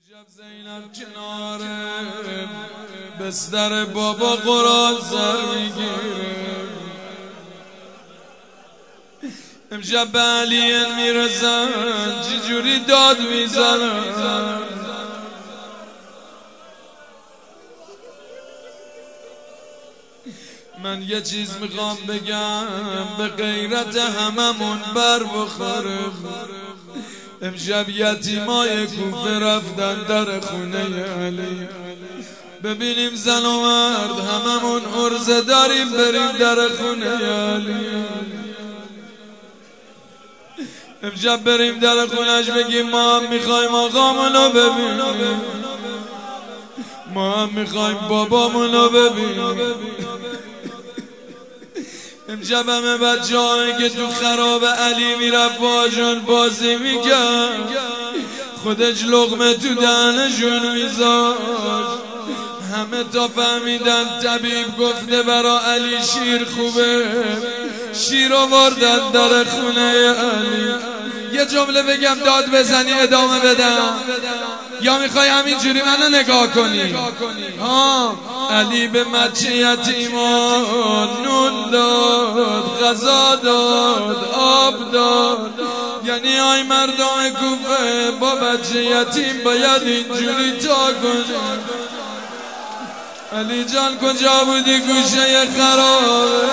امشب زینب کنار بستر بابا قرآن سر میگیره. امشب به علی میرسن چجوری داد میزنن. من یه چیز میخوام بگم به غیرت هممون بر بخوره. امشب یتیمای کوفه رفتن در خونه علی. ببینیم زن و مرد هممون عرضه داریم بریم در خونه علی. امشب بریم در خونش بگیم ما هم میخوایم آقامونو ببینیم، ما هم میخوایم بابامونو ببینیم. امشب همه بچه هایی که تو خراب علی میرفت باشون بازی میکرد خودش لقمه تو دهنشون میذاشت. همه تا فهمیدن طبیب گفته برا علی شیر خوبه، شیر آوردن در خونه علی. یه جمله بگم داد بزنی ادامه بدم یا میخوای همینجوری منو نگاه کنی؟ علی به بچه یتیمان نون داد، غذا داد، آب داد. یعنی آی مردم کوفه با بچه یتیم باید اینجوری تا کنی. علی جان کجا بودی گوشه خرابه؟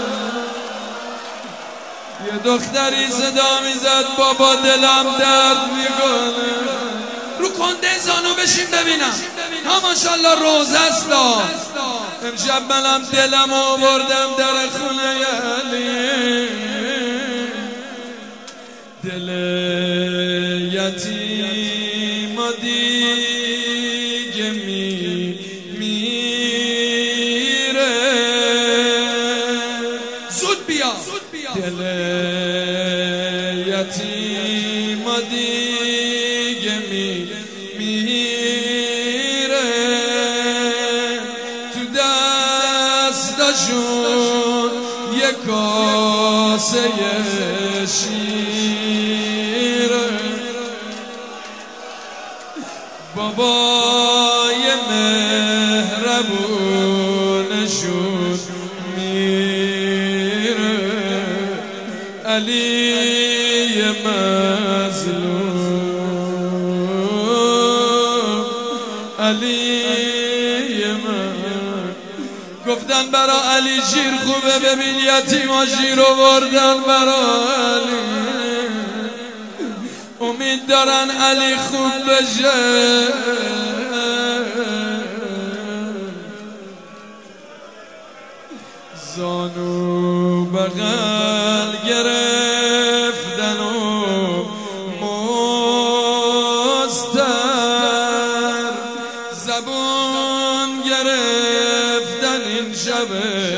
یه دختری صدا میزد بابا دلم درد میکنه. رو کنده زانو بشین ببینم. ها ماشاءالله روزه است. امشب منم دلم آوردم در خونه علی. دل یتیم دیگه میره. زود بیا. دل یتیم دیگه میره. تو دستشون یه کاسه شیره. بابای مهربونشون میره. علی مظلوم، علی من. گفتن برا علی شیر خوبه، ببین یتیما شیر آوردن برا علی. امید دارن علی خوب بشه. زانو بغل گرفتن و مستر زبون گرفتن این شب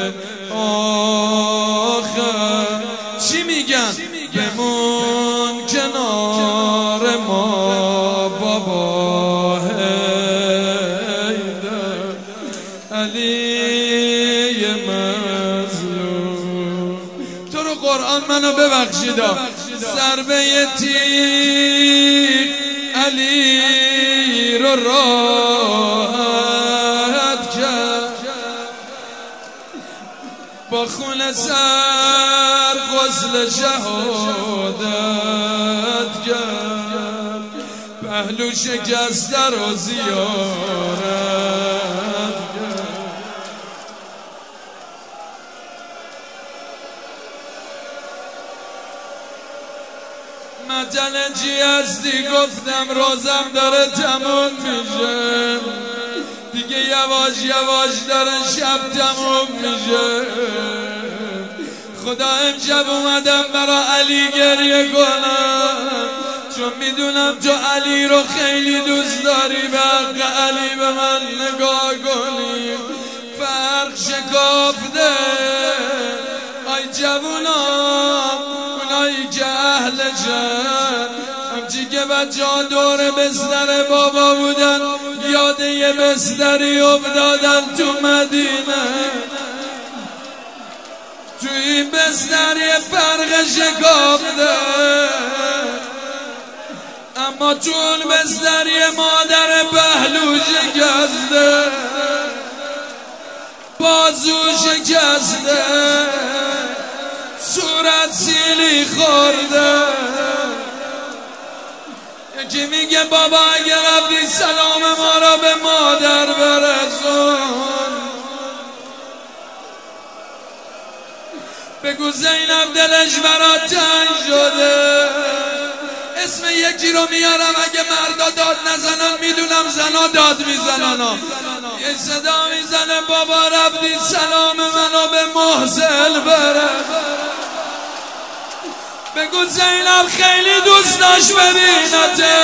آخر. چی میگن؟ بمون کنار ما بابا حیدر. علی مظلوم تو رو قرآن منو ببخشیدا. ضربه تیغ علی رو راحت کرد. با خون سر غسل شهادت کرد. پهلو شکسته رو زیارت کرد. متلجی هستی گفتم روزم داره تموم میشه دیگه. یواش یواش داره شب تموم میشه. خدا امشب اومدم برا علی گریه کنم، چون میدونم تو علی رو خیلی دوست داری. به حق علی به من نگاه کنی. فرق شکافته آی جوونا، اونایی که اهلشن. همچی که بچه ها دور بستر بابا بودن یاد یه بستری افتادن تو مدینه. تو این بستر یه فرق شکافته. اما تو اون بستری مادر شکسته صورت سیلی خورده یکی میگه بابا اگه رفتی سلام ما را به مادر برسون بگو زینب دلش برات تنگ شده اسم یکی رو میارم اگه مردا داد نزنن میدونم زنا داد میزنن یه صدا میزنه بابا رفتی سلام منو به محسن بره بگو زینب خیلی دوست داشت ببینته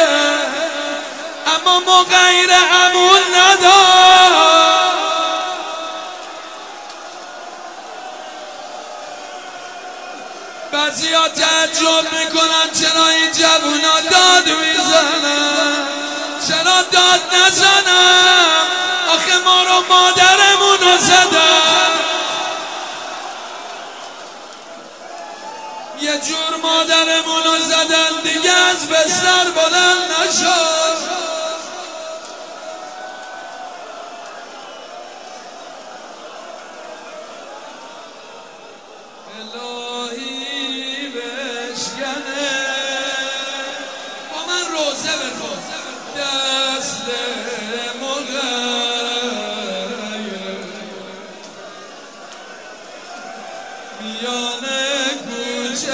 اما ما غیر امون ندار بعضی ها تعجب میکنن چرا این جوونا داد میزنن چرا داد نزنم آخه ما رو مادرمونو زدن یه جور مادرمونو زدن دیگه از بستر بلند نشد الهی بشکنه با من روزه بخون دست مغیر میانه کوچه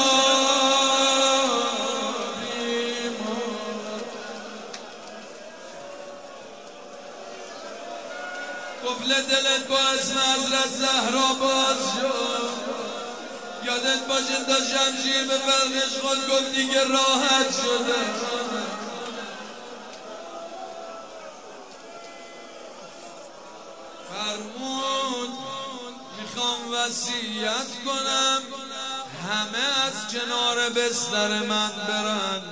قفل دلت با اسم حضرت زهرا باز شد یادت باشه تا شمشیر به فرقش خود گفت دیگه راحت شده فرمود میخوام وصیت کنم همه از کنار بستر من برن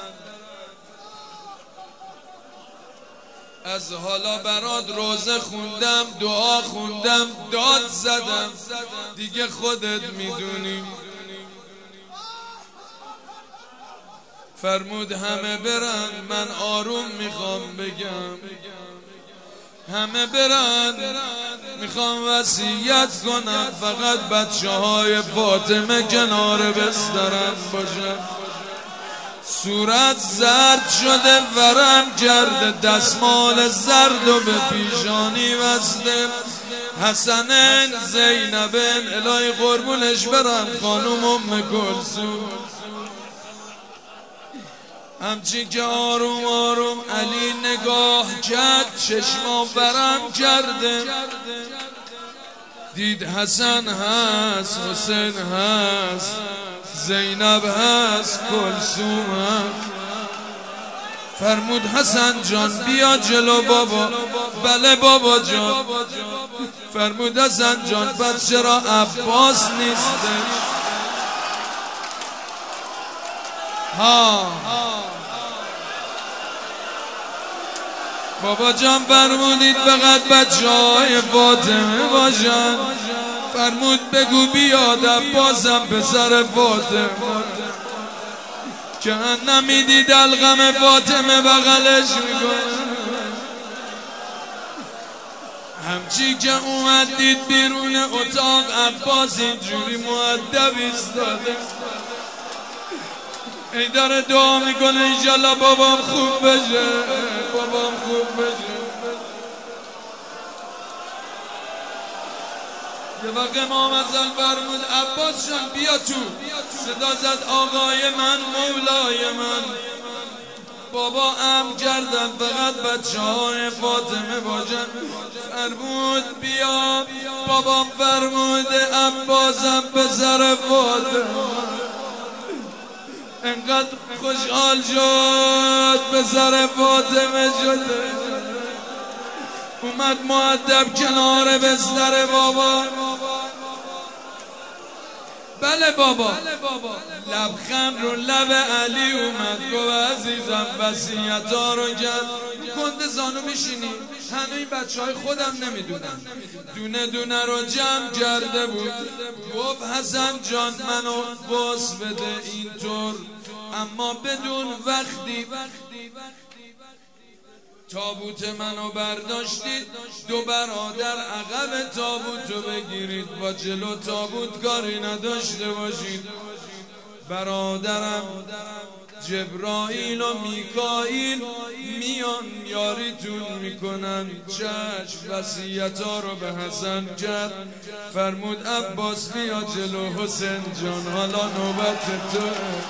از حالا برات روزه خوندم دعا خوندم داد زدم دیگه خودت میدونی فرمود همه برن من آروم میخوام بگم همه برن میخوام وصیت کنم فقط بچه های فاطمه کنار بسترم باشن صورت زرد شده ورم کرده دستمال زرد و به پیشانی بسته حسنین زینبین الهی قربونش برن خانوم ام کلثوم همچی که آروم آروم علی نگاه کرد چشما ورم کرده دید حسن هست حسین هست زینب هست کلثوم هست فرمود حسن جان بیا جلو بابا بله بابا جان فرمود حسن جان پس چرا عباس نیستش بابا جان فرمودید فقط بچه های فاطمه باشن فرمود بگو بیاد عباسم پسر فاطمه که نمیدید الغم فاطمه بغلش میکنه همچی که اومد دید بیرون اتاق عباس اینجوری مؤدب ایستاده ای داره دعا میکنه انشالله بابام خوب بشه بابام خوب بشه یه وقت امام حسن فرمود عباس جان بیا تو صدا زد آقای من مولای من بابا امر کردن فقط بچه های فاطمه باشن فرمود بیا بابام فرموده عباسم پسر فاطمه انقدر خوشحال شد پسر فاطمه شده اومد مؤدب کنار بستر بابا بله بابا لبخند رو لب علی اومد گفت عزیزم وصیت‌ها رو کرد کنده زانو میشینی هنوز این بچه های خودم نمیدونن دونه دونه رو جمع کرده بود گفت حسن جان منو باس بده اینطور اما بدون وقتی تابوت منو برداشتید، دو برادر عقب تابوتو بگیرید، با جلو تابوت کاری نداشته باشید. برادرم جبرائیل و میکائیل میان یاریتون میکنن. چشم وصیت‌ها رو به حسن کرد، فرمود عباس بیا جلو حسین جان، حالا نوبت تو.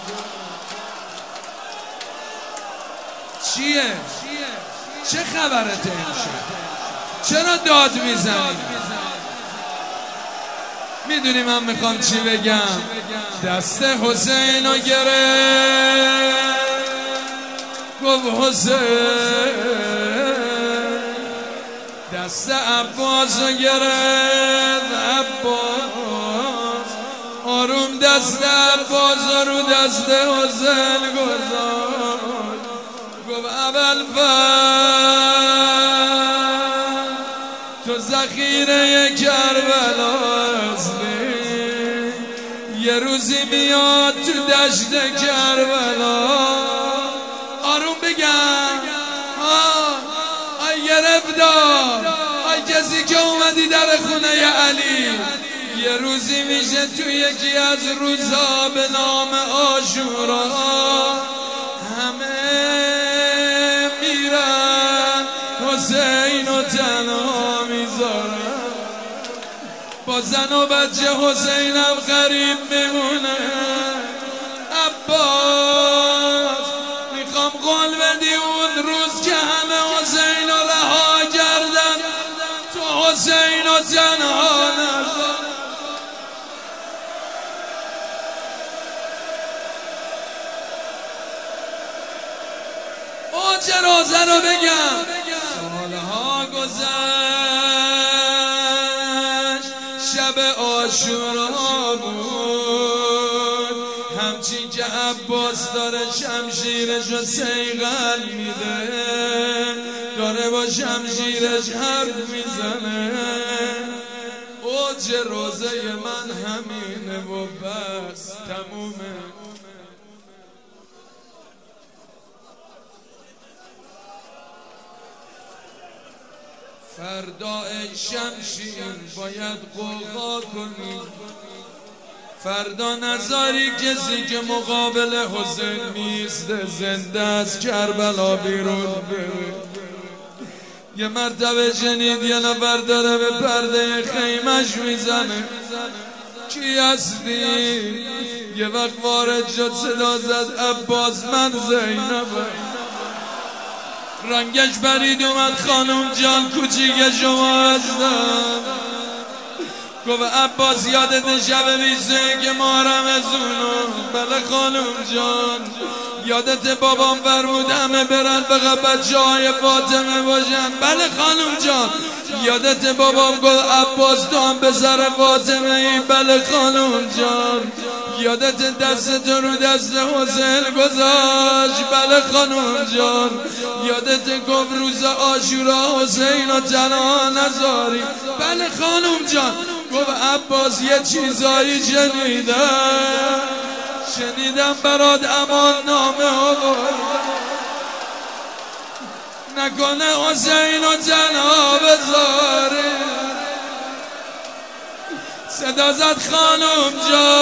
چیه؟ چه خبرته امشب؟ چرا داد میزنی؟ میدونی من میخوام چی بگم؟ دست حسین رو گرفت، گفت حسین. دست عباس رو گرفت، عباس. آروم دست عباس رو دست حسین گذاشت، گفت ابوالفضل تو ذخیره کربلا هستی، یه روزی میاد تو دشت کربلا. آروم بگم آی گرفتار، آی کسی که اومدی در خونه ی علی، یه روزی میشه تو یکی از روزا به نام عاشورا همه میرن، حسین و تنها میذارن. با زن و بچه حسینم غریب میمونه. عباس میخوام قول بدی اون روز که همه حسین رو رها کردن، تو حسین و تنها نذار. جنازه رو بگم. سالها گذشت، شب عاشورا بود، همچین که عباس داره شمشیرشو صیقل میده، داره با شمشیرش حرف میزنه. اوج روزه من همینه و بس تمومه. فردا ای شمشیر باید قوقا کنی، فردا نذاری کسی که مقابل حسین میسته زنده از کربلا بیرون بره. یه مرتبه شنید یه نفر داره به پرده خیمش میزنه. کی هستی؟ یه وقت وارد شد صدا زد عباس من زینبم. رنگش برید اومد خانم جان کوچیک شما هستم. گفت عباس یادت شب 21 محرم از اونو؟ بله خانم جان. یادت بابام فرمود همه برن فقط بچه های فاطمه باشن؟ بله خانم جان. یادت بابام گفت عباس تو هم پسر فاطمه ای؟ بله خانم جان. یادت دست تو رو دست حسین گذاشت؟ بله خانم جان. یادت گفت روز عاشورا حسین و تنها نذاری؟ بله خانم جان. گفت عباس یه چیزایی شنیدم برات امان نامه آوردم، نکنه حسین و تنها بذاری؟ صدا زد خانم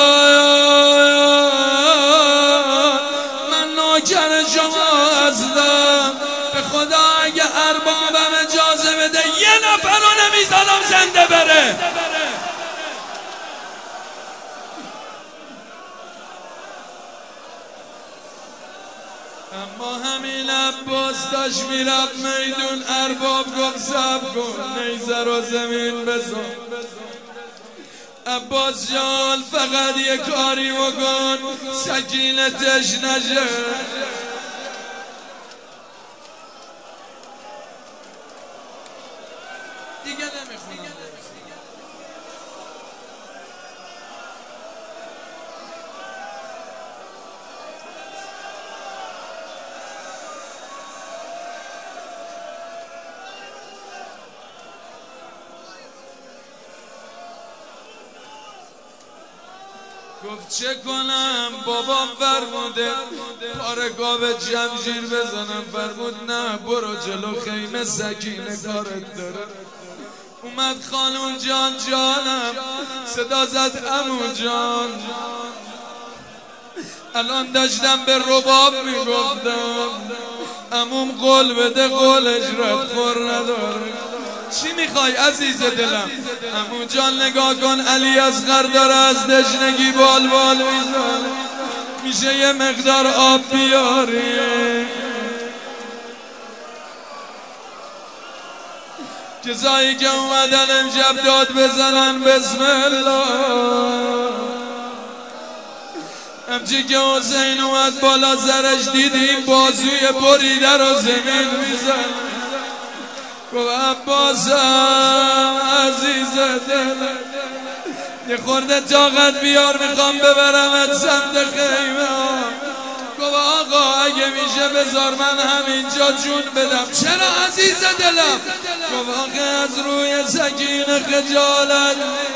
جان من نوکر شما هستم، به خدا اگه اربابم اجازه بده یه نفر رو نمیذارم زنده بره. اما همین عباس داشت میرفت میدون، ارباب گفت صبر کن نیزه رو زمین بزن. عباس جان فقط یه کاری بکن سکینتش نشه. دیگه نمیخونم. گفت چه کنم بابام فرموده پارگاه به جمشیر بزنم. فرمود نه برو جلو خیمه سکینه کارت داره. اومد خانون جان جانم صدا زد عمو جان. الان داشتم به رباب میگفتم عموم قول بده قولش رد خور نداره. چی میخوای عزیز دلم؟ عمو جان نگاه کن علی اصغر داره از دشنگی بال میزنه. میشه یه مقدار آب بیاری؟ کسایی که اومدن امشب داد بزنن بسم الله. همچی که حسین اومد بالا سرش دیدیم بازوی بریده رو زمین میزن. گفت عباسم عزیز دلم یه خورده طاقت بیار میخوام ببرمت سمت خیمه. گفت آقا اگه میشه بذار من همینجا جون بدم. چرا عزیز دلم؟ گفت آقا از روی سکینه خجالت